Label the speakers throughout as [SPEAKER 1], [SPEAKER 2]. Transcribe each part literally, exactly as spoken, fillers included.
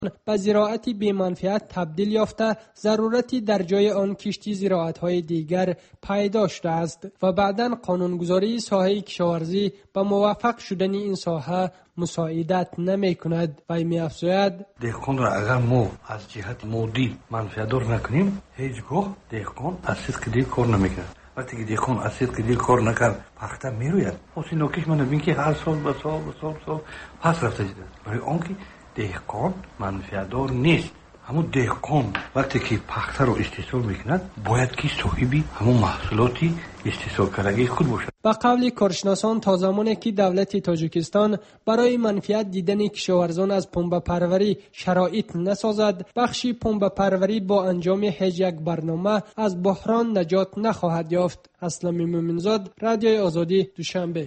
[SPEAKER 1] به زراعت بی منفعت تبدیل یافته، ضرورتی در جای آن کشتی زراعت‌های دیگر پیدا شده است و بعداً قانونگذاری ساحه کشاورزی به موفق شدن این ساحه مساعدت نمی کند و می افزاید
[SPEAKER 2] دهقان را اگر ما از جهت مادی منفعتدار نکنیم، هیچگاه دهقان از صدق دل کار نمیکنه. وقتی که دهقان از صدق دل کار نکرد، پخته میروید. حاصل ناکش من ببین که هر سال به سال به سال سال پس رفته شده. برای آنکه دهقان منفعتدار نیست. همون دهقان وقتی که پخته رو استحصال میکند، باید که صاحبی همون محصولاتی استحصال کردگی خود باشد.
[SPEAKER 1] با قول کارشناسان، تا زمانی که دولت تاجیکستان برای منفعت دیدن کشاورزان از پنبه پروری شرایط نسازد، بخشی پنبه پروری با انجام هیچ یک برنامه از بحران نجات نخواهد یافت. اسلام مومنزاد، رادیوی آزادی، دوشنبه.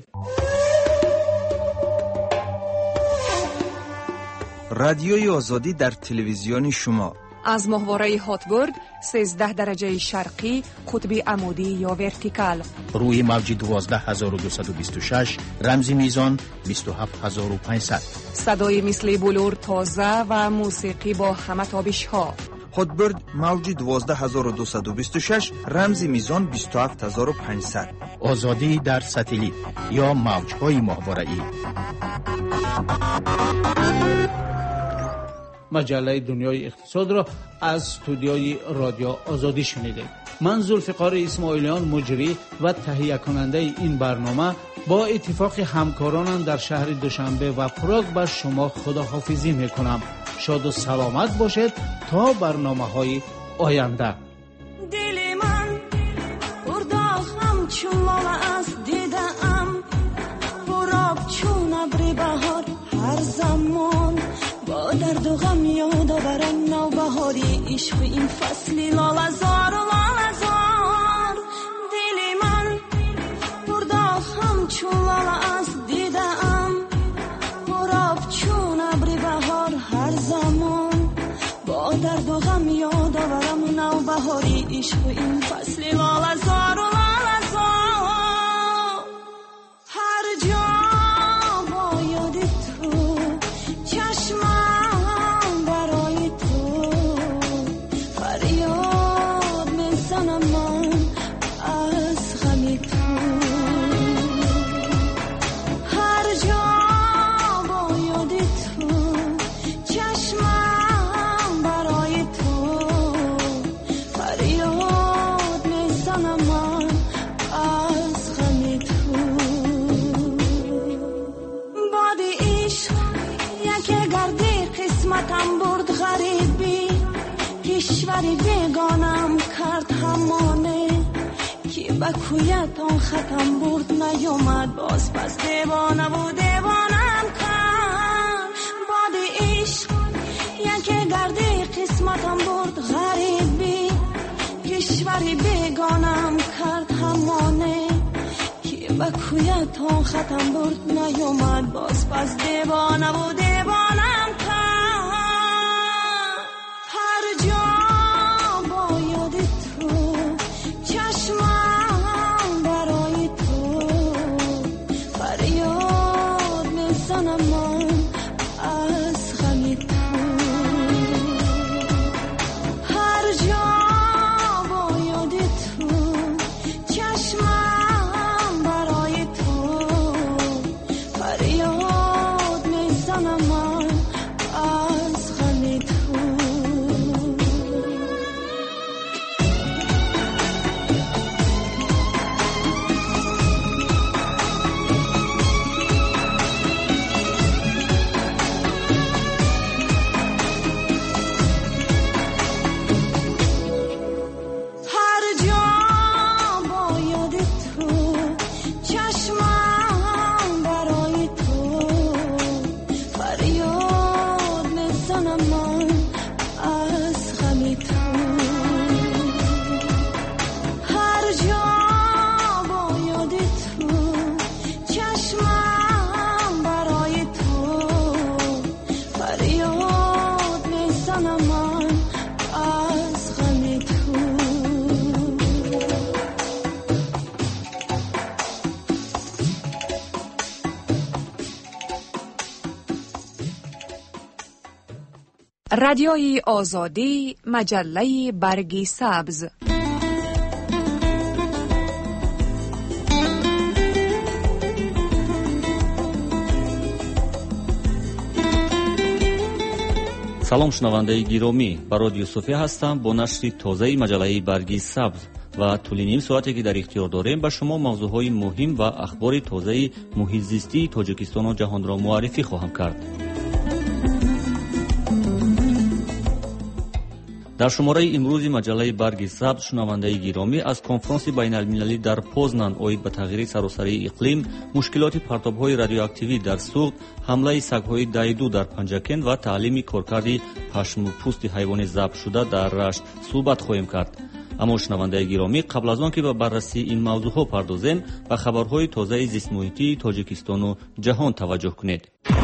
[SPEAKER 3] رادیوی آزادی در تلویزیون شما
[SPEAKER 4] از ماهواره هاتبرد سیزده درجه شرقی قطب عمودی یا ورتیکال
[SPEAKER 5] روی موج دوازده هزار و دویست و بیست و شش رمزی میزان بیست و هفت هزار و پانصد.
[SPEAKER 4] صدای مثل بلور تازه و موسیقی با همه تابش ها.
[SPEAKER 3] هاتبرد موج دوازده هزار و دویست و بیست و شش رمزی میزان بیست و هفت هزار و پانصد.
[SPEAKER 5] آزادی در ساتلیت یا موج‌های ماهواره‌ای.
[SPEAKER 6] مجله دنیای اقتصاد را از استودیوی رادیو آزادی شنیدید. من ذوالفقار اسماعیلیان مجری و تهیه کننده این برنامه با اتفاق همکارانم در شهر دوشنبه و پراگ به شما خداحافظی میکنم. شاد و سلامت باشید تا برنامه های آینده.
[SPEAKER 7] دل من برداخم چون لاله از دیدم، براب چون ابر بهار هر زمان، با درد و غم یاد آورم نوبهاری عشق این فصلی لاله زار و لاله زار. دل من برداخم چون لاله از دیدم، براب چون ابر بهار هر زمان، با درد و غم یاد آورم نوبهاری عشق این فصلی لاله زار و لاله زار. هر جا با یاد تو چشمم برای تو فریاد میزنم من از غم تو. هر جا با یاد تو چشمم برای تو فریاد میزنم من از غم تو. باد عشق یک گردی قسمتم برد غریبی، کشوری بیگانم کرد همانه که به کویت آن ختم برد نیامد باز پس دیوانه و دیوانم کرد. باد عشق یک گردی قسمتم برد غریبی، کشوری بیگانم کرد همانه که به کویت آن ختم برد نیامد باز پس دیوانه و دیوانم کرد. هر جا با یاد تو چشمم برای تو فریاد میزنم من از غم تو. هر جا با یاد تو چشمم برای تو فریاد میزنم من از غم تو. هر جا با یاد تو چشمم برای تو فریاد میزنم من از غم تو. هر جا با یاد تو چشمم برای تو فریاد میزنم من از غم تو.
[SPEAKER 4] رادیوی آزادی، مجله برگ سبز.
[SPEAKER 8] салом шунавандаи гиромӣ, ба радио София ҳастам бо нашри тозаи маҷаллаи барги сабз ва тӯли ним соате ки дар ихтиёр дорем ба шумо мавзӯъҳои муҳим ва ахбори тозаи муҳитзистии Тоҷикистону ҷаҳонро муаррифӣ хоҳам кард. дар шумораи имрӯзи маҷаллаи барги сабз шунавандаи гиромӣ аз конфронси байналмилалӣ дар Познан оид ба тағйири саросарии иқлим, мушкилоти партобҳои радиоактивӣ дар суғд, ҳамлаи сагҳои дайду дар Панҷакен ва таълими коркарди пашму пӯсти ҳайвони забтшуда дар Рашт суҳбат хоҳем кард. аммо шунавандаи гиромӣ, қабл аз он ки ба баррасии ин мавзӯъҳо пардозем, ба хабарҳои тозаи зистмуҳитии Тоҷикистону ҷаҳон таваҷҷӯҳ кунед.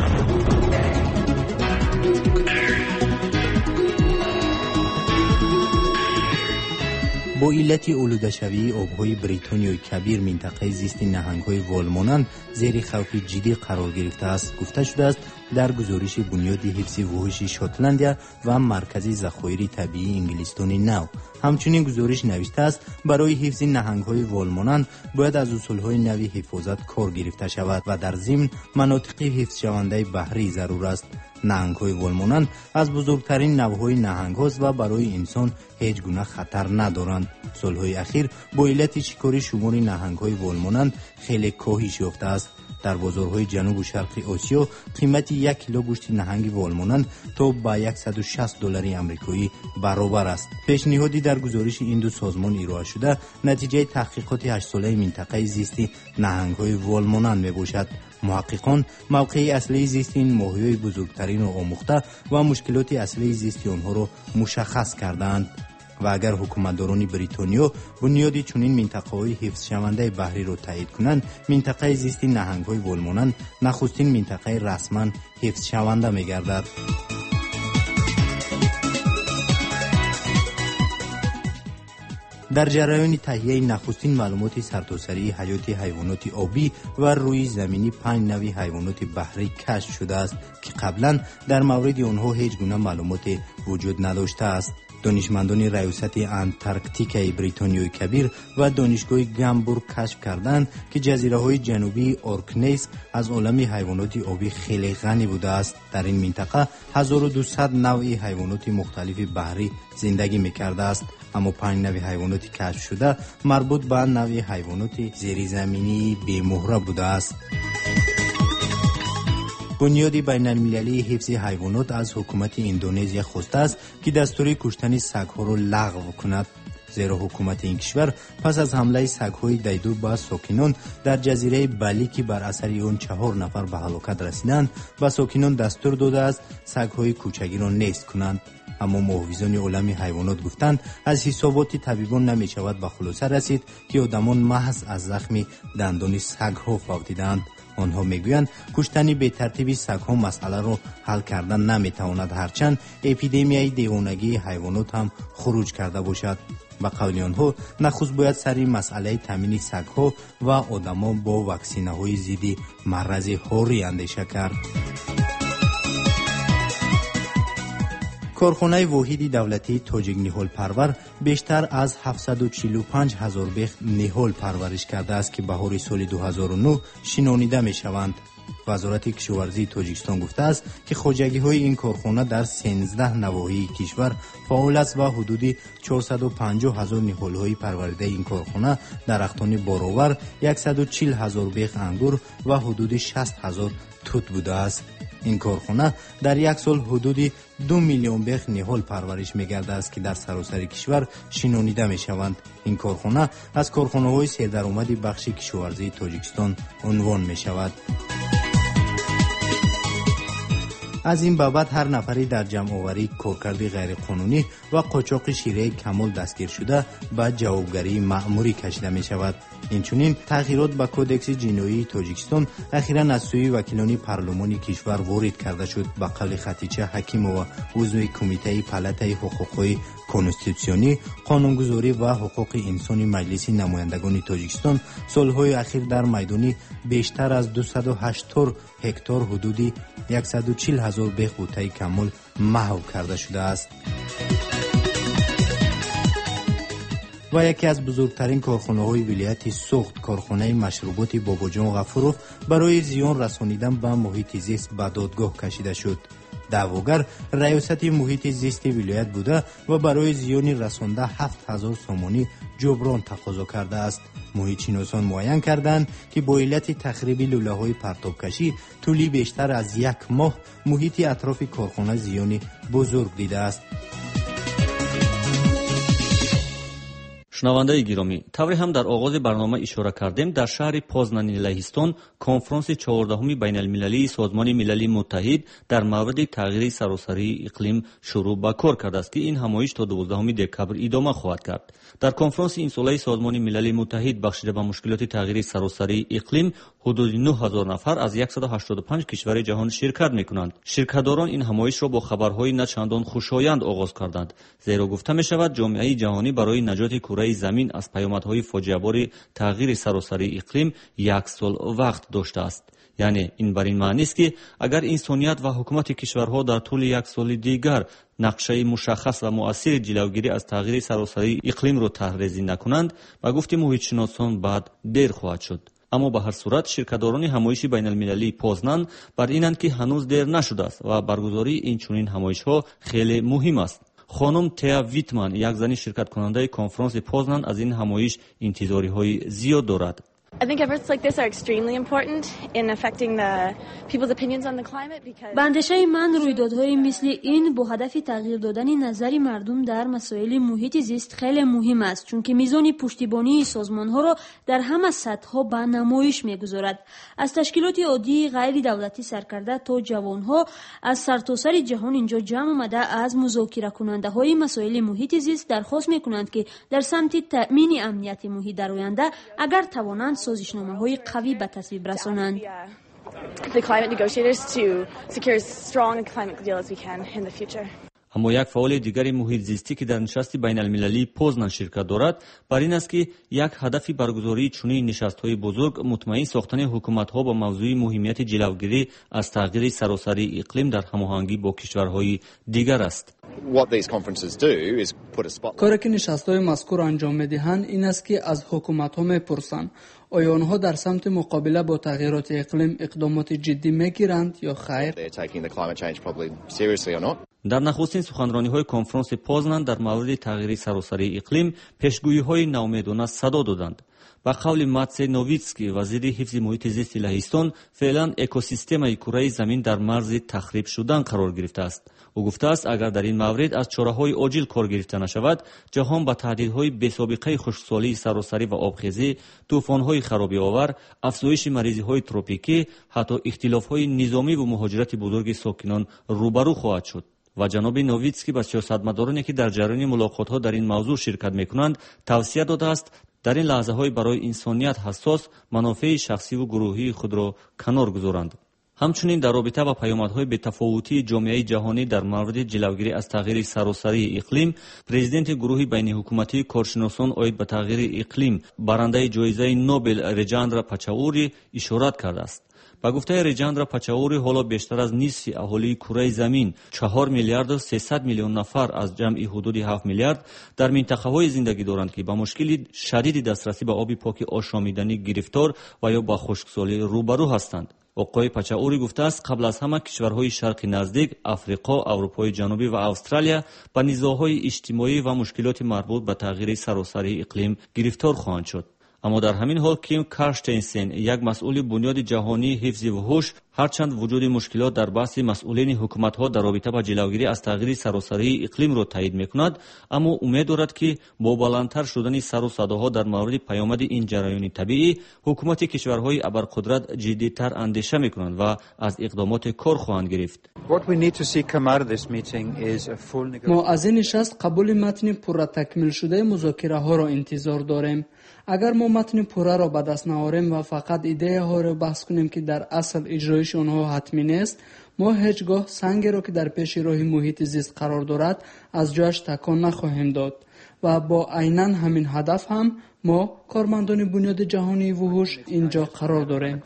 [SPEAKER 9] با علت آلوده‌شوی آب‌های بریتانیای کبیر منطقه زیستی نهنگ‌های والمانند زیر خوف جدی قرار گرفته است. گفته شده است در گزارش بنیاد حفظ وحوش شاتلندیا و مرکز ذخایر طبیعی انگلستان نو. همچنین گزارش نوشته است برای حفظ نهنگ‌های والمانند باید از اصول‌های نوی حفاظت کار گرفته شود و در ضمن مناطق حفظ شونده بحری ضرور است. نهنگ‌های والمانند از بزرگترین نوع‌های نهنگ‌هاست و برای انسان هیچ گونه خطر ندارند. سال‌های اخیر با علت شکار شمار نهنگ‌های والمانند خیلی کاهش یافته است. در بازارهای جنوب و شرق آسیا قیمت یک کیلو گوشت نهنگ والمانند تا به صد و شصت دلار آمریکایی برابر است. پیشنهادی در گزارش این دو سازمان ارائه شده نتیجه تحقیقات هشت ساله منطقه زیستی نهنگ‌های والمانند میباشد. محققان موقع اصلی زیست این ماهی‌های بزرگترین را آموخته و مشکلات اصلی زیستی آنها را مشخص کردند. و اگر حکومتداران بریتانیا بنیاد چنین منطقه‌های حفظ شونده بحری را تایید کنند، منطقه زیستی نهنگ‌های والمانند نخستین منطقه رسما حفظ شونده می‌گردد. در جریان تهیه نخستین معلومات سرتاسری حیات حیوانات آبی و روی زمینی پنج نوع حیوانات بحری کشف شده است که قبلا در مورد آنها هیچ گونه معلومات وجود نداشته است. دانشمندان ریاست انتارکتیکای بریتانیای کبیر و دانشگاه گامبورگ کشف کردند که جزیره‌های جنوبی اورکنیس از عالم حیوانات آبی خیلی غنی بوده است. در این منطقه هزار و دویست نوع حیوانات مختلف بحری زندگی می‌کرده است، اما پنج نوع حیوانات کشف شده مربوط به نوع حیوانات زیرزمینی بی‌مهره بوده است. بنیاد بین المللی حفظ حیوانات از حکومت اندونزیا خواسته است که دستور کشتن سگ‌ها را لغو کند، زیرا حکومت این کشور پس از حمله سگ‌های دیدو به ساکنان در جزیره بالی که بر اثر آن چهار نفر به هلاکت رسیدند به ساکنان دستور داده است سگ‌های کوچکی را نیست کنند. اما محافظان عالم حیوانات گفتند از حسابات طبیبان نمی شود به خلاصه رسید که آدمان محض از زخم دندان سگ‌ها فوتیدند. آنها میگویند کشتن به ترتیب سگ‌ها مسئله را حل کردن نمیتواند، هرچند اپیدمیای دیوانگی حیوانات هم خروج کرده باشد. به قول آنها نخست باید سر مسئله تامین سگ‌ها و آدمان با واکسین‌های ضد مرض هوری اندیشه کرد. کارخانه واحد دولتی تاجیک نهال پرور بیشتر از هفتصد و چهل و پنج هزار بیخ نهال پرورش کرده است که بهار سال دو هزار و نه شنانیده می شوند. وزارت کشاورزی تاجیکستان گفته است که خواجگی های این کارخانه در سیزده نواحی کشور فعال است و حدود چهارصد و پنجاه هزار نهال های پرورده این کارخانه درختان بارآور، صد و چهل هزار بیخ انگور و حدود شصت هزار توت بوده است. این کارخانه در یک سال حدود دو میلیون بیخ نهال پرورش می‌گرده است که در سراسر کشور شنانیده می‌شوند. این کارخانه از کارخانه‌های سردرآمد بخش کشاورزی تاجیکستان عنوان می‌شود. از این بابت هر نفری در جمع‌آوری، کارکرد غیرقانونی و قاچاق شیره کمال دستگیر شده به جوابگری مأموری کشیده می شود. اینچنین تغییرات به کودکس جنایی تاجیکستان اخیراً از سوی وکیلان پارلمانی کشور وارد کرده شد. به قول خدیجه حکیم و عضو کمیته پالاتای حقوقی کنستیتوسیونی، قانونگذاری و حقوق انسانی مجلس نمایندگان تاجیکستان سالهای اخیر در میدان بیشتر از دویست و هشتاد هکتار حدود صد و چهل هزار بهبودهای کمال محو کرده شده است. و یکی از بزرگترین کارخانه‌های ولایت سوخت، کارخانه مشروبات باباجان غفورов برای زیان رسانیدن به محیط زیست به دادگاه کشیده شد. دعواگر ریاست محیط زیست ولایت بوده و برای زیان رسانده هفت هزار سامانی جبران تقاضا کرده است. محیط شناسان معین کردند که با علت تخریب لوله‌های پرتابکشی طولی بیشتر از یک ماه محیط اطراف کارخانه زیانی بزرگ دیده است.
[SPEAKER 8] шунавандаи гиромӣ, тавре ҳам дар оғози барнома ишора кардем, дар шаҳри Познани Лаҳистон конфронси чаҳордаҳуми байналмилалии Созмони Милали Муттаҳид дар мавриди тағйири саросарии иқлим шурӯъ ба кор кардааст, ки ин ҳамоиш то дувоздаҳуми декабр идома хоҳад кард. дар конфронси инсолаи Созмони Милали Муттаҳид бахшида ба мушкилоти тағйири саросарии иқлим ҳудуди нӯҳ ҳазор нафар аз яксад و ҳаштод و панҷ кишвари ҷаҳон ширкат мекунанд. ширкатдорон ин ҳамоишро бо хабарҳои начандон хушоянд оғоз карданд, зеро гуфта мешавад ҷомеаи ҷаҳонӣ барои наҷоти кураи замин аз паёмадҳои фоҷиабори тағйири саросарии иқлим як сол вақт доштааст. яъне ин бар ин маънист ки агар инсоният ва ҳукумати кишварҳо дар тӯли як соли дигар нақшаи мушаххас ва муассири ҷилавгирӣ аз тағйири саросарии иқлимро таҳрезӣ накунанд, ба гуфти муҳитшиносон баъд дер хоҳад шуд. аммо ба ҳар сурат ширкатдорони ҳамоиши байналмилалии Познан бар инанд ки ҳанӯз дер нашудааст ва баргузории инчунин ҳамоишҳо хеле муҳим аст. хонум Теа Витман, як зани ширкаткунандаи конфронси Познан, аз ин ҳамоиш интизориҳои зиёд дорад.
[SPEAKER 10] ба андешаи ман рӯйдодҳои мисли ин бо ҳадафи тағйир додани назари мардум дар масоили муҳити зист хеле муҳим аст, чунки мизони пуштибонии созмонҳоро дар ҳама сатҳҳо ба намоиш мегузорад. аз ташкилоти оддии ғайридавлатӣ саркарда то ҷавонҳо аз сартосари ҷаҳон инҷо ҷамъ омада аз музокиракунандаҳои масоили муҳити зист дархост мекунанд, ки дар самти таъмини амнияти муҳит дар оянда агар тавонанд созишномаҳои қавӣ ба тасвиб расонанд.
[SPEAKER 8] аммо як фаъоли дигари муҳитзистӣ ки дар нишасти байналмилалии Познан ширкат дорад, бар ин аст ки як ҳадафи баргузории чунин нишастҳои бузург мутмаин сохтани ҳукуматҳо ба мавзӯи муҳимияти ҷилавгирӣ аз тағйири саросарии иқлим дар ҳамоҳангӣ бо кишварҳои дигар аст.
[SPEAKER 11] коре ки нишастҳои мазкур анҷом медиҳанд ин аст ки аз ҳукуматҳо мепурсанд оё онҳо дар самти муқобила бо тағйироти иқлим иқдомоти ҷиддӣ мегиранд ё хайр.
[SPEAKER 8] дар нахустин суханрониҳои конфронси Познан дар мавриди тағйири саросарии иқлим пешгӯиҳои наумедона садо доданд. ба қавли Матсе Новицкий, вазири ҳифзи муҳити зисти Лаҳистон, феълан экосистемаи кураи замин дар марзи тахриб шудан қарор гирифтааст. ӯ гуфтааст, агар дар ин маврид аз чораҳои оҷил кор гирифта нашавад, ҷаҳон ба таҳдидҳои бесобиқаи хушксолии саросарӣ ва обхезӣ, тӯфонҳои харобиовар, афзоиши маризиҳои тропикӣ, ҳатто ихтилофҳои низомиву муҳоҷирати бузурги сокинон рӯбарӯ хоҳад шуд. ва ҷаноби Новицкий ба сиёсатмадороне ки дар ҷараёни мулоқотҳо дар ин мавзӯъ ширкат мекунанд тавсия додааст, дар ин лаҳзаҳои барои инсоният ҳассос манофеи шахсиву гурӯҳии худро канор гузоранд. ҳамчунин дар робита ба паёмадҳои бетафовутии ҷомеаи ҷаҳонӣ дар мавриди ҷилавгирӣ аз тағйири саросарии иқлим, президенти гурӯҳи байниҳукуматии коршиносон оид ба тағйири иқлим, барандаи ҷоизаи Нобел Реҷандра Пачаури ишорат кардааст. ба гуфтаи Реҷандра Пачаури, ҳоло бештар аз нисфи аҳолии кураи замин, чаҳор миллиарду сесад миллион нафар аз ҷамъи ҳудуди ҳафт миллиард дар минтақаҳое зиндагӣ доранд, ки ба мушкили шадиди дастрасӣ ба оби поки ошомиданӣ гирифтор ва ё ба хушксолӣ рӯбарӯ ҳастанд. оқои Пачаури гуфтааст, қабл аз ҳама кишварҳои шарқи наздик, Африқо, Аврупои ҷанубӣ ва Австралия ба низоъҳои иҷтимоӣ ва мушкилоти марбут ба тағйири саросарии иқлим гирифтор хоҳанд шуд. аммо дар ҳамин ҳол Ким Карштейнсен, як масъули бунёди ҷаҳонии ҳифзи вуҳуш, ҳарчанд вуҷуди мушкилот дар баҳси масъулини ҳукуматҳо дар робита ба ҷилавгирӣ аз тағйири саросарии иқлимро таъйид мекунад, аммо умед дорад, ки бо баландтар шудани сару садоҳо дар мавриди паёмади ин ҷараёни табиӣ, ҳукумати кишварҳои абарқудрат ҷиддитар андеша мекунанд ва аз иқдомоте кор хоҳанд гирифт.
[SPEAKER 11] мо аз ин нишаст қабули матни пурра такмилшудаи музокираҳоро интизор дорем. агар мо матни пурраро ба даст наорем ва фақат идеяҳоро баҳс кунем, ки дар асл иҷроиши онҳо ҳатмӣ нест, мо ҳеҷ гоҳ сангеро, ки дар пеши роҳи муҳити зист қарор дорад, аз ҷояш такон нахоҳем дод ва бо айнан ҳамин ҳадаф ҳам ما کارمندان بنیاد جهانی وحوش اینجا قرار داریم.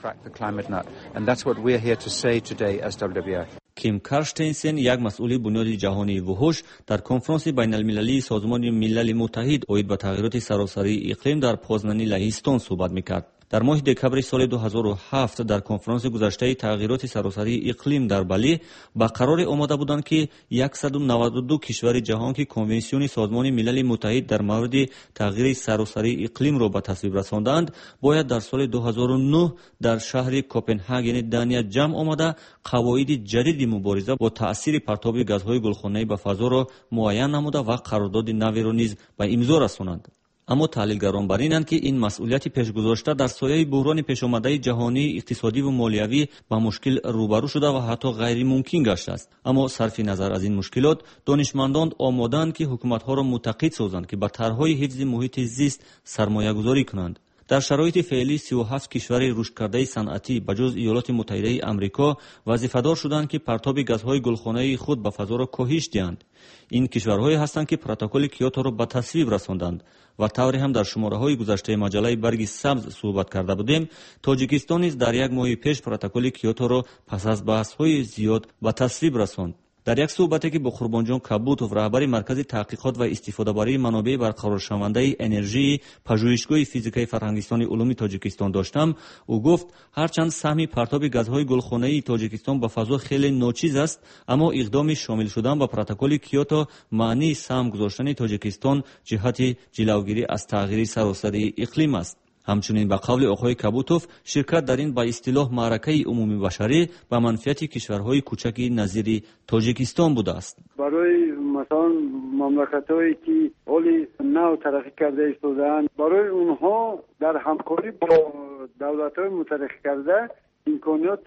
[SPEAKER 8] کیم کارشتینسن یک مسئول بنیاد جهانی وحوش در کنفرانس بین المللی سازمان ملل متحد اوید به تغییرات سراسری اقلیم در پوزنان لهستان صحبت میکرد. در ماه دکمبر سال دو هزار و هفت در کنفرانس گذشته تغییرات سراسری اقلیم در بالی با قرار آمده بودند که صد و نود و دو کشور جهان که کنونسیون سازمان ملل متحد در مورد تغییر سراسری اقلیم را به تصویب رساندند باید در سال دو هزار و نه در شهر کوپنهاگن دانیا جمع آمده قواعد جدید مبارزه با تاثیر پرتاب گازهای گلخانه‌ای به فضا را معین نموده و قرارداد نوی را نیز به امضا رسانند. اما تحلیلگران بر اینند که این مسئولیت پیشگذاشته در سایه بحران پیش آمده جهانی اقتصادی و مالیوی با مشکل روبرو شده و حتی غیر ممکن گشته است. اما صرف نظر از این مشکلات دانشمندان آماده‌اند که حکومت‌ها را معتقد سازند که به طرح‌های حفظ محیط زیست سرمایه‌گذاری کنند. در شرایط فعلی سی و هفت کشور رشد کرده صنعتی بجز ایالات متحده آمریکا وظیفه‌دار شدند که پرتاب گازهای گلخانه‌ای خود به فضا را کاهش دهند. این کشورهایی هستند که پروتکل کیوتو را به تصویب رساندند و طوری هم در شماره‌های گذشته مجله برگ سبز صحبت کرده بودیم. تاجیکستان نیز در یک ماه پیش پروتکل کیوتو را پس از بحث‌های زیاد به تصویب رساند. در یک صحبتی که با قربانجان کابوتوف رهبر مرکز تحقیقات و استفاده برای منابع برقرار شونده انرژی پژوهشگاه فیزیکای فرهنگستان علوم تاجیکستان داشتم، او گفت هرچند سهم پرتاب گازهای گلخانه‌ای تاجیکستان به فضا خیلی ناچیز است، اما اقدام شامل شدن به پروتکل کیوتو معنی سهم گذاشتن تاجیکستان جهت جلوگیری از تغییر سراسری اقلیم است. همچنین به قول آقای کابوتوف شرکت در این با اصطلاح معرکه عمومی بشری به منفعت کشورهای کوچک نظیر تاجیکستان بوده است.
[SPEAKER 12] برای مثلا مملکت‌هایی که حالی نو ترقی کرده ایستاده‌اند، برای اونها در همکاری با دولت‌های مترقی کرده امکانات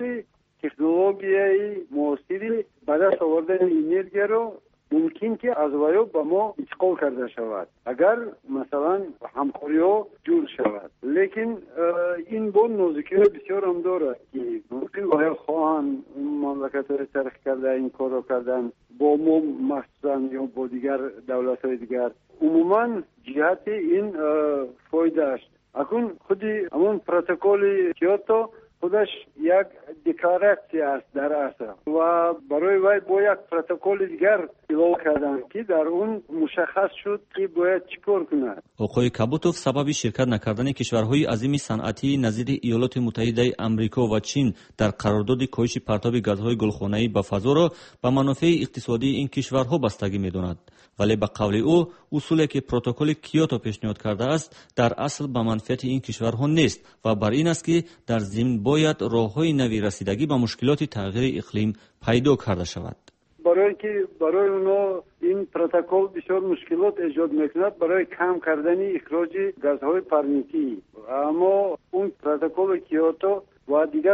[SPEAKER 12] تکنولوژیایی معاصری به دست آوردن انرژی رو ممکن که از ویو به ما انتقال کرده شود اگر مثلا همکاری ها جور شود. لیکن این با نازکی بسیار هم دارد که ممکن باید خواهند مملکت های ترقی کرده این کار را کردن با ما مخصوصا یا با دیگر دولت های دیگر. عموما جهت این فایده است. اکنون خودی همون پروتکل کیوتو خودش یک دکلاراسیون است در اصل و برای وی با یک پروتکل دیگر اضافه کردن که در اون مشخص شد که باید چیکار کند.
[SPEAKER 8] آقای کابوتوف سبب شرکت نکردن کشورهای عظیم صنعتی نظیر ایالات متحده آمریکا و چین در قرارداد کاهش پرتاب گازهای گلخانه‌ای به فضا را به منافع اقتصادی این کشورها بستگی می‌داند. ولی به قول او اصولی که پروتکل کیوتو پیشنهاد کرده است در اصل به منفعت این کشورها نیست و بر این است که در ضمن باید راه‌های نوی رسیدگی به مشکلات تغییر اقلیم پیدا کرده شود.
[SPEAKER 12] برای که برای اونا این پروتکل بسیار مشکلات ایجاد میکند برای کم کردن اخراج گازهای پرنیکی، اما اون پروتکل کیوتو و دیگر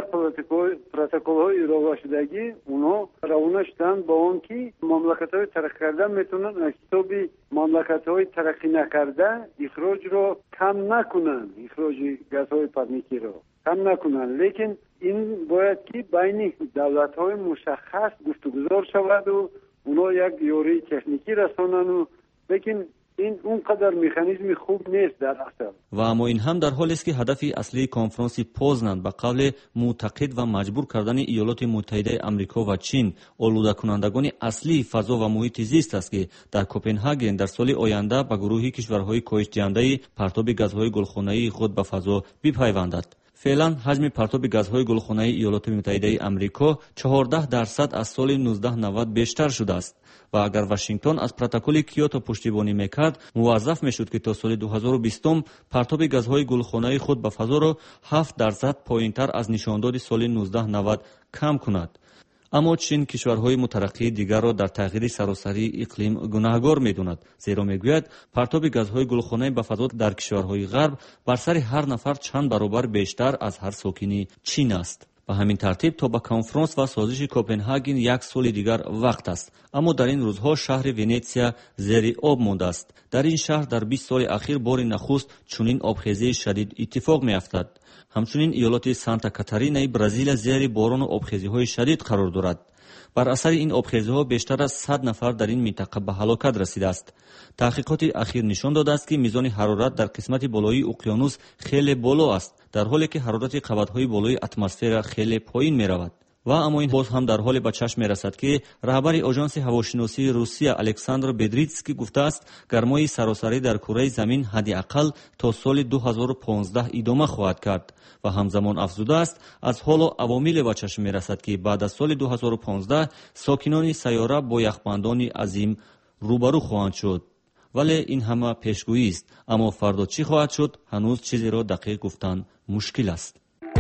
[SPEAKER 12] پروتکل های اضافه شدگی اونها روانه شدند با اون که مملکت های ترقی کرده میتونن از حساب مملکت های ترقی نکرده اخراج رو کم نکنن، اخراج گازهای پرنیکی رو کم نکنن. لیکن این باید که بین دولت های مشخص گفتگوزار شود و اونها یک یاری تکنیکی رسانن و لیکن این اونقدر مکانیزم خوب نیست در اصل.
[SPEAKER 8] و اما این هم در حالی است که هدف اصلی کنفرانس پوزنان به قول معتقد و مجبور کردن ایالات متحده آمریکا و چین آلوده کنندگان اصلی فضا و محیط زیست است که در کوپنهاگن در سال آینده به گروهی کشورهای کاهش دهنده پرتاب گازهای گلخانه‌ای خود به فضا بپیوندد. فعلا حجم پرتاب گازهای گلخانه‌ای ایالات متحده آمریکا چهارده درصد از سال نوزده نود بیشتر شده است و اگر واشنگتن از پروتکل کیوتو پشتیبانی میکرد موظف میشد که تا سال دو هزار و بیست پرتاب گازهای گلخانه‌ای خود به فضا را هفت درصد پایینتر از نشانداد سال نوزده نود کم کند. اما چین کشورهای مترقی دیگر را در تغییر سراسری اقلیم گناهکار می‌داند، زیرا میگوید پرتاب گازهای گلخانه‌ای به فضا در کشورهای غرب بر سر هر نفر چند برابر بیشتر از هر ساکن چین است. به همین ترتیب تا به کنفرانس و سازش کوپنهاگن یک سال دیگر وقت است، اما در این روزها شهر ونیزیا زیر آب مانده است. در این شهر در بیست سال اخیر بار نخست چنین آبخیزی شدید اتفاق می‌افتد. همچنین ایالات سانتا کاتارینا برزیل زیر باران و آبخیزی‌های شدید قرار دارد. بر اثر این آبخیزها بیشتر از صد نفر در این منطقه به هلاکت رسیده است. تحقیقات اخیر نشان داده است که میزان حرارت در قسمت بالایی اقیانوس خیلی بالا است، در حالی که حرارت قبضهای بالای اتمسفر خیلی پایین می رود. و اما این باز هم در حال به چشم می رسد که رهبر آژانس هواشناسی روسیه الکساندر بدریتسکی گفته است گرمای سراسری در کره زمین حداقل تا سال دو هزار و پانزده ادامه خواهد کرد و همزمان افزوده است از حالا عوامل به چشم می رسد که بعد از سال دو هزار و پانزده ساکنان سیاره با یخبندان عظیم روبرو خواهند شد. ولی این همه پیشگویی است، اما فردا چی خواهد شد هنوز چیزی را دقیق گفتن مشکل است.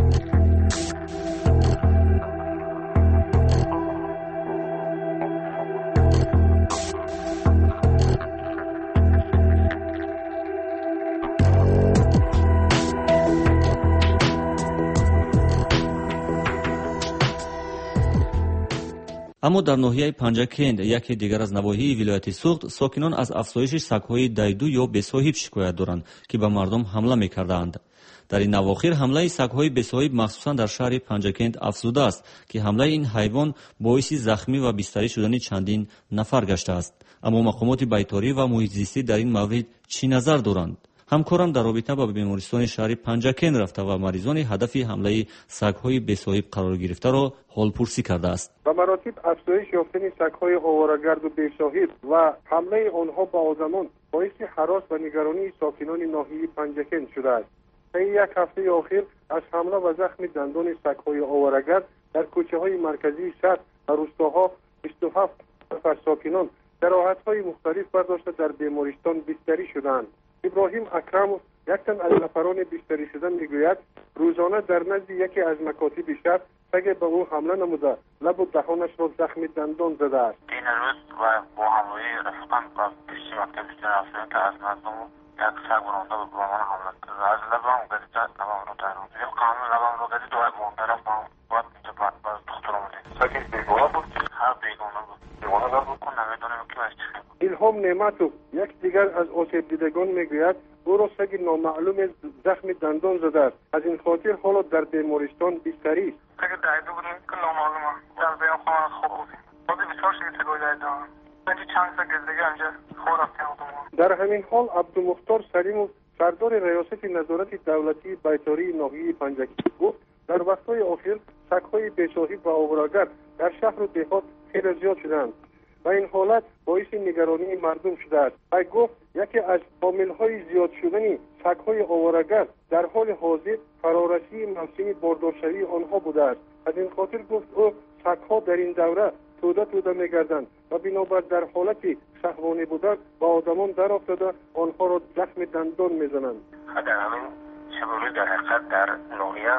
[SPEAKER 8] اما در ناحیه پنجکند یکی دیگر از نواحی ولایت سوخت ساکنان از افزایش سگ‌های دیدو یا بی‌صاحب شکایت دارند که به مردم حمله می‌کردند. در این اواخر حمله سگ‌های بی‌صاحب مخصوصا در شهر پنجکند افزوده است که حمله این حیوان باعث زخمی و بستری شدن چندین نفر گشته است. اما مقامات بیطاری و محیط زیستی در این مورد چی نظر دارند؟ همکارم در رابطه با بیمارستان شهر پنجکند رفته و مریضان هدف حمله سگ‌های بی‌صاحب قرار گرفته را حالپرسی کرده است.
[SPEAKER 13] به مراتب افزایش یافتن سگ‌های آواره‌گرد و بی‌صاحب و حمله آنها به آدمان باعث هراس و نگرانی ساکنان ناحیه پنجکند شده است. طی یک هفته اخیر از حمله و زخم دندان سگ‌های آواره‌گرد در کوچه‌های مرکزی شهر و روستاها بیست و هفت نفر ساکنان جراحت‌های مختلف برداشته در بیمارستان بستری شدند. ابراهیم اکرموف یک تن از نفران بستری شده میگوید روزانه در نزد یکی از مکاتب شهر سگ به او حمله نموده لب و دهانش را زخم دندان زده است.
[SPEAKER 14] این روز و با حمله رفقان با پیش مکتب بستری رفتن که از مردم یک سگ برانده و با من حمله کرد. از لبم گذشته لبم رو درون یک قانون لبم رو گذشته دوی برانده رفتم باید اینجا باید باید دختر آمده سگ بیگانه بود؟ هر بیگانه بود. بیگانه بود کن نمیدونیم که از چی بود.
[SPEAKER 13] الهام نعمتوف یک دیگر از آسیب دیدگان میگوید او را سگ نامعلوم زخم دندان زده است. از این خاطر حالا در بیمارستان بستری است.
[SPEAKER 14] سگ دیدو بودیم که نامعلومه در بیان خواهن خوب بودیم بودی بسیار شده سگای دیدو اینجا چند سگ دیگه اینجا خور رفتیم بودیم.
[SPEAKER 13] در همین حال عبدالمختار سلیموف سردار ریاست نظارت دولتی بیطاری ناحیه پنجکند گفت در وقتهای اخیر سگ‌های بی‌صاحب و آواره‌گرد در شهر و دهات خیلی زیاد شدند و این حالت باعث نگرانی مردم شده است. وی گفت یکی از عامل‌های زیاد شدن سگ‌های آواره‌گرد در حال حاضر فرارسی موسم باردارشوی آنها بوده است. از این خاطر گفت او سگ‌ها در این دوره توده توده می‌گردند و بنابر در حالت شهوانی بودن با آدمان در افتاده آنها را زخم دندان می‌زنند.
[SPEAKER 14] در همین شب در حقیقت در ناحیه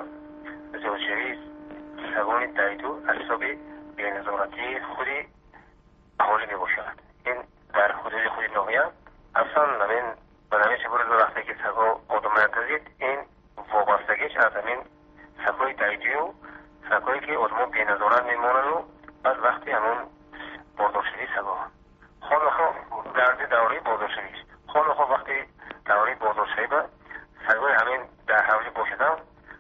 [SPEAKER 14] زیادشوی سگان دیدو از حساب بی‌نظارتی خودی حالی می باشد. این در حدود خود ناحیه اصلا نمین و نمین چه برد وقتی که سگا آدم نتزید این وابستگیش از همین سگای دیدی و سگایی که آدمان بی نظارت می مانند و بعد وقتی همون بارداشتگی سگا خواهد خواه درد دوری بارداشتگیش خواهد خواه وقتی دوری بارداشتگی با سگای همین در حولی باشدن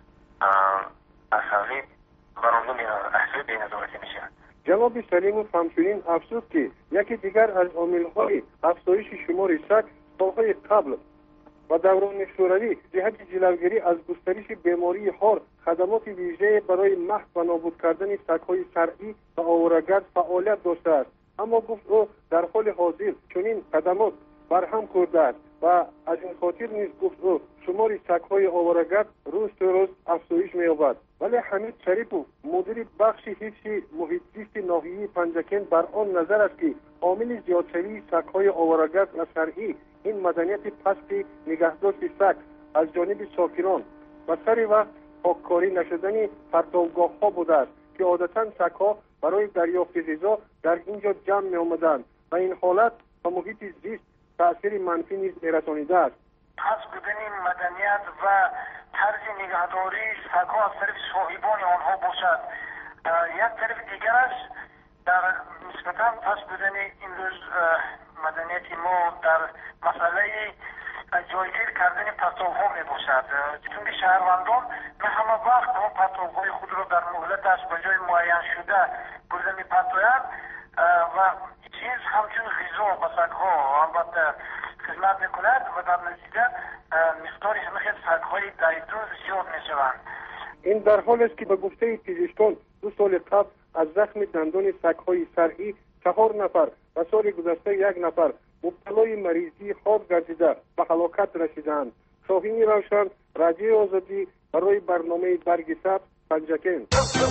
[SPEAKER 14] از حولی برانده می احسای بی نظارتی می شد.
[SPEAKER 13] جناب سلیموف همچنین افزود که یکی دیگر از عامل‌های افزایش شمار سگ سال‌های قبل و دوران شوروی جهت جلوگیری از گسترش بیماری هار خدمات ویژه برای محو و نابود کردن سگ‌های صرعی و آواره‌گرد فعالیت داشته است. اما گفت او در حال حاضر چنین خدمات برهم خورده است و از این خاطر نیز گفت او شمار سگ‌های آواره‌گرد روز به روز افزایش می‌یابد. ولی حمید شریفوف مدیر بخش حفظ محیط زیست ناحیه پنجکند بر آن نظر است که عامل زیادشوی سگ‌های آواره‌گرد و صرعی این مدنیت پست نگهداشت سگ از جانب ساکنان و سر وقت پاککاری نشدن پرتوگاه‌ها بوده است که عادتاً سگ‌ها برای دریافت غذا در اینجا جمع می‌آمدند و این حالت به محیط زیست تأثیر منفی نیز می‌رسانیده است.
[SPEAKER 14] پس بودن مدنیت و طرز نگهداری سگ‌ها از طرف صاحبان آنها باشد. یک طرف دیگرش در نسبتاً پس بودن این روز مدنیت ما در مسئله جایگیر کردن پرتوها می باشد. چون شهروندان به همه وقت هم پرتوهای خود را در مهلتش به جای معین شده بردن میپرتویند و چیز همچون غذا و سگ‌ها البته خدمت میکند و در نتیجه مقدار همه سگ‌های دایدو زیاد میشوند.
[SPEAKER 13] این در حالی است که به گفته پزشکان دو سال قبل از زخم دندان سگ‌های سرعی چهار نفر و سال گذشته یک نفر مبتلای مریضی خواب گردیده به هلاکت رسیدند. شاهین روشن، رادیوی آزادی، برای برنامه برگ سبز، پنجکن.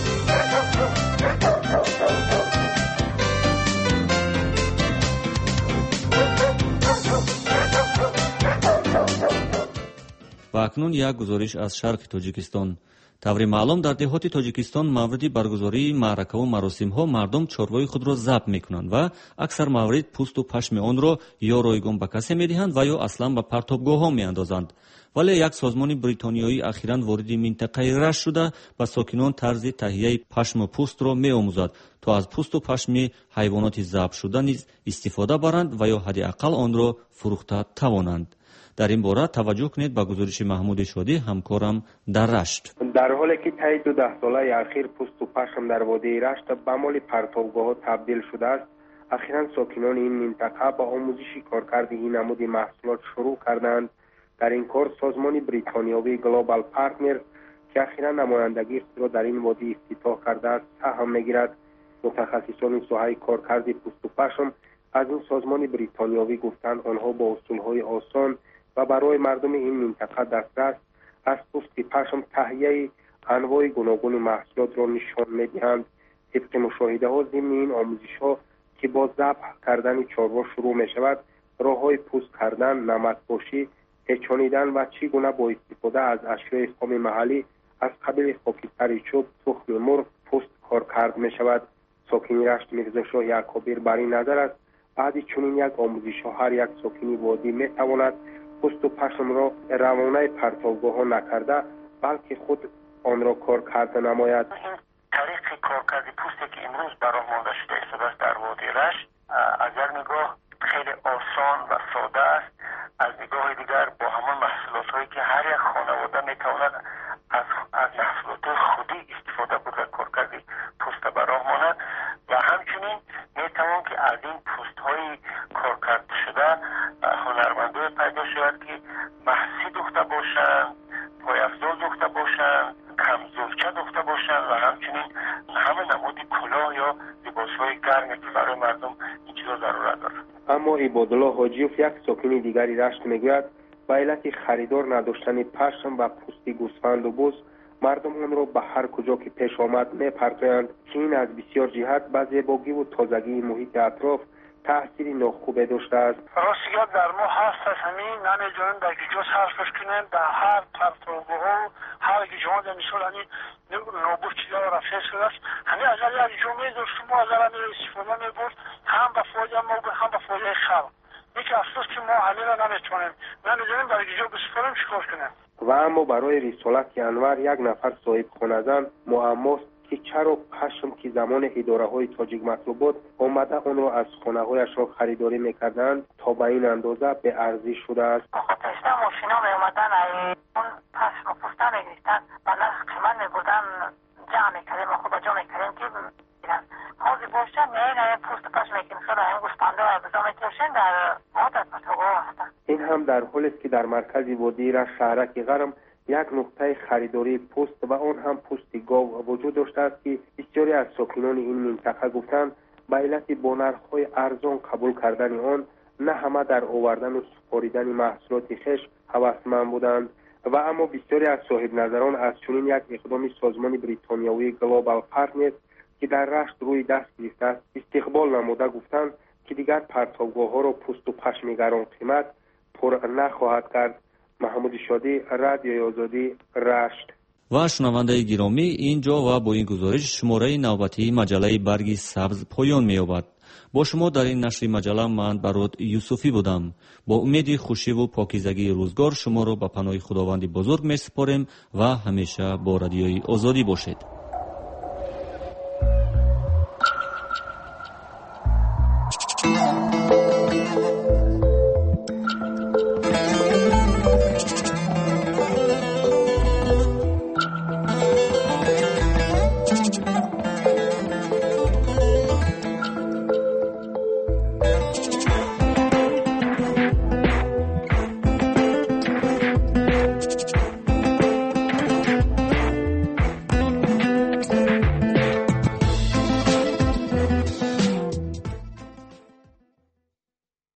[SPEAKER 8] و اکنون یک گزارش از شرق تاجیکستان. طوری معلوم در دهات تاجیکستان موردی برگزاری معرکه و مراسم ها مردم چاروای خود را ضبط میکنند و اکثر موارد پوست و پشم آن را یا رایگان به کسی میدهند و یا اصلا به پرتابگاه ها میاندازند. ولی یک سازمان بریتانیایی اخیراً وارد منطقه رشت شده به ساکنان طرز تهیه پشم و پوست را میآموزد تا از پوست و پشم حیوانات ذبح شده نیز استفاده برند و یا حداقل آن را فروخته توانند. در این باره توجه کنید به گزارش محمود شادی همکارم در رشت.
[SPEAKER 15] در حالی که طی دو ده ساله اخیر پوست و پشم در وادی رشت به مال پرتابگاه تبدیل شده است، اخیراً ساکنان این منطقه با آموزش کارکرد این نمود محصولات شروع کردند. در این کار سازمان بریتانیایی گلوبال پارتنر که اخیراً نمایندگی خود را در این وادی افتتاح کرده است سهم میگیرد. متخصصان ساحه کارکرد پوست و پشم از این سازمان بریتانیایی گفتند آنها با اصولهای آسان و برای مردم این منطقه دسترس از پوست پشم تهیه انواع گوناگون محصولات را نشان میدهند. طبق مشاهده ها ضمن این آموزش ها که با ذبح کردن چاروا شروع می شود، راه های پوست کردن، نمک پاشی، پیچانیدن و چگونه با استفاده از اشیاء خام محلی از قبیل خاکستر چوب، تخم مرغ پوست کار کرد می شود. ساکن رشت میرزا شاه یعقوبی بر این نظر است بعد چنین یک آموزش ها هر یک ساکن وادی می تواند پوست و پشم را روانه پرتابگاه ها نکرده بلکه خود آن را کار کرده نماید.
[SPEAKER 14] این طریق کارکرد پوستی که امروز برای مانده شده است در وادی رشت از یک نگاه خیلی آسان و ساده است، از نگاه دیگر با همان محصولات هایی که هر یک خانواده میتواند از از محصولات خودی استفاده بکنه کارکرد پوست برای ماند و همچنین میتوان که از این پوست های کارکرد شده هنرمندای پیدا شود که محسی دوخته باشند، پای افزار دوخته باشند، کمزورچه دوخته باشند و همچنین همه نمود کلاه یا لباس های گرمی که برای مردم این چیزا ضرورت دارد.
[SPEAKER 15] اما عبادالله حاجیوف یک ساکن دیگری رشت میگوید به علت خریدار نداشتن پشم و پوست گوسفند و بز مردم آن را به هر کجا که پیش آمد میپرتویند که این از بسیار جهت به زیبایی و تازگی محیط اطراف تأثیری ناخوبی داشته است.
[SPEAKER 14] راستیت در ما هست از همین نمی‌دونیم در گیجاز حرفش کنیم در هر پرتابگاه هر گیجاز مثال همین نابود چیزا را رفته شده است. همین اگر یک جمعه داشت ما اگر همین استفاده می‌برد هم به فایده ما هم به فایده خلق. یکی افسوس که ما همین را نمی‌تونیم نمی‌دونیم در گیجاز بسپاریم چیکار کنیم.
[SPEAKER 15] و اما برای رسالت انور یک نفر صاحب خانه‌زن معماست که چرا پشم که زمان اداره های تاجیک مطلوبات آمده اون را از خانه هایش را خریداری میکردند تا به این اندازه به ارزش شده است.
[SPEAKER 16] خودشتا ماشینا می اومدن اون پشم و پوسته میگریستن و نرخ قیمت میبردن جمع میکردیم و خوب جمع میکردیم که میگیرن حاضر باشن میگن این پوست پشم که مثلا این گوشتانده و بزا میتوشن در عادت مطلوبه هستن.
[SPEAKER 15] این هم در حال است که در مرکز وادی را شهرک غرم یک نقطه خریداری پوست و آن هم پوست گاو وجود داشته است که بسیاری از ساکنان این منطقه گفتند به علت با نرخ‌های ارزان قبول کردن آن نه همه در آوردن و سپاریدن محصولات خویش هوسمند بودند و اما بسیاری از صاحب نظران از چنین یک اقدام سازمان بریتانیایی گلوبال پارتنر که در رشت روی دست گرفته است استقبال نموده گفتند که دیگر پرتابگاه‌ها را پوست و پشم گران قیمت پر نخواهد کرد. محمود شادی، رادیوی آزادی، رشت.
[SPEAKER 8] و شنونده گرامی اینجا و با این گزارش شماره نوبتی مجله برگ سبز پایان می‌یابد. با شما در این نشر مجله من برات یوسفی بودم. با امید خوشی و پاکیزگی روزگار شما را به پناه خداوند بزرگ می‌سپاریم و همیشه با رادیوی آزادی باشید.